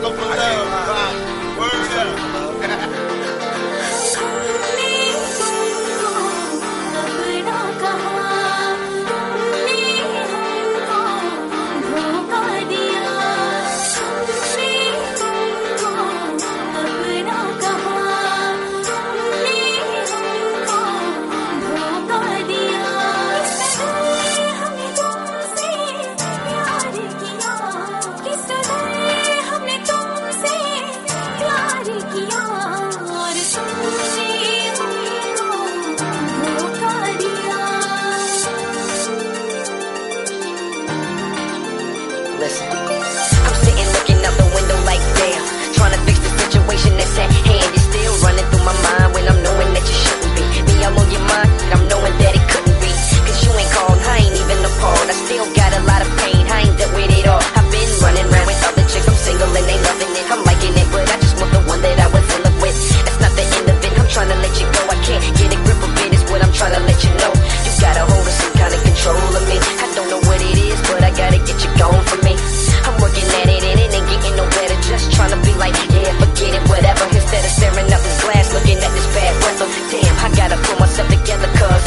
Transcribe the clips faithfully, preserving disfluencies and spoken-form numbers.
go for love. Word up. Listen, I'm sitting looking out the window like damn, trying to fix the situation that's at hand. It's still running through my mind when I'm knowing that you shouldn't be. Me, I'm on your mind, and I'm knowing that it couldn't be. Cause you ain't called, I ain't even appalled. I still got a lot of pain, I ain't dealt with it all. I've been running around with other chicks, I'm single and they loving it. I'm liking it, but I just want the one that I was in love with. It's not the end of it, I'm trying to let you go. I can't get a grip of it, is what I'm trying to let you know. You got a hold of some kind of control of me. I don't know what it is, but I gotta get you going for me. I'm working at it and it ain't getting no better. Just trying to be like, yeah, forget it, whatever. Instead of staring up this glass, looking at this bad weather. Damn, I gotta pull myself together, cause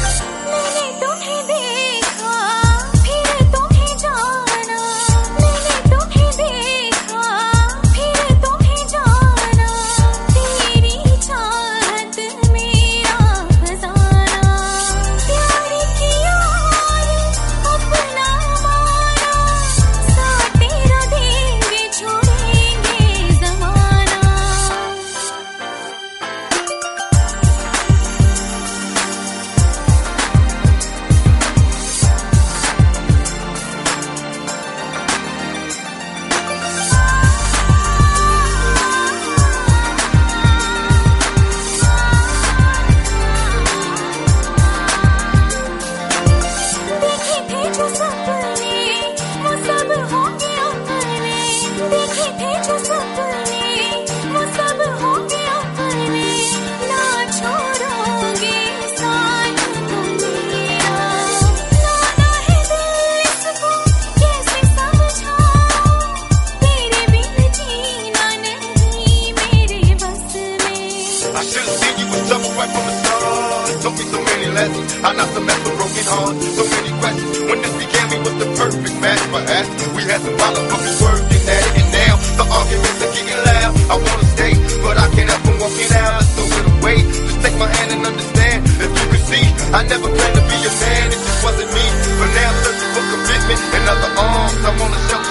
I should've seen you was trouble right from the start. It taught me so many lessons. I not the mess with broken hearts. So many questions. When this began, we was the perfect match for us. We had some problems, but we working at it. And now the arguments are getting loud. I wanna stay, but I can't help from walking out. Let's throw it away. Just take my hand and understand. If you could see, I never planned to be a man. It just wasn't me. But now I'm searching for commitment and other arms. I wanna show